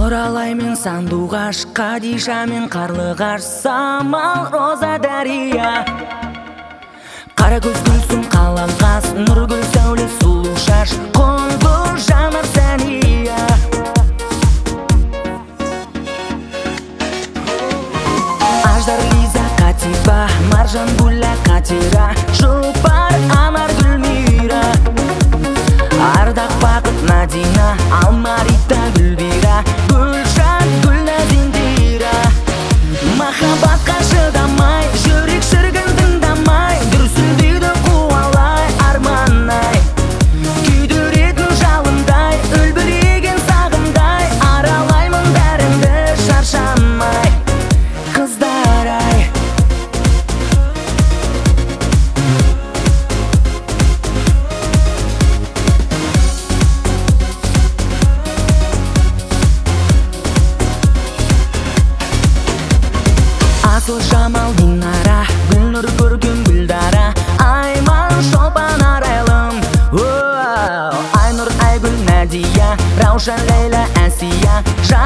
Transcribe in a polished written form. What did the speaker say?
Нұралай мен сандуғаш, Қадиша мен қарлығаш, Самал, Роза, Дария. Қара көз гүлсің қаламқас, нұргүл сәуле сұлу шаш, құлбұл жанар Сәния. Аждар, Лиза, Катиба, Маржан, Гүлла, Катира, Жұпар, Анар, Гүлмира. Ардақ, Бақыт, Надина, Алмарита, Гүлбира, Гүлшат, Гүлназиндира. Махаббатқа шыдамай, жүрек шіркін тыңдамай, дүрсілдейді қуалай арманай. Күйдіретін жалындай, үлбіреген сағымдай, аралаймын бәріңді шаршамай. Қыздар-ай, Асыл, Жамал, Динара, Гүлнұр, көркем, Гүлдара, Айман, Шолпан, Арайлым. Айнұр, Айгүл, Надия, Раушан, Лейла, Әсия.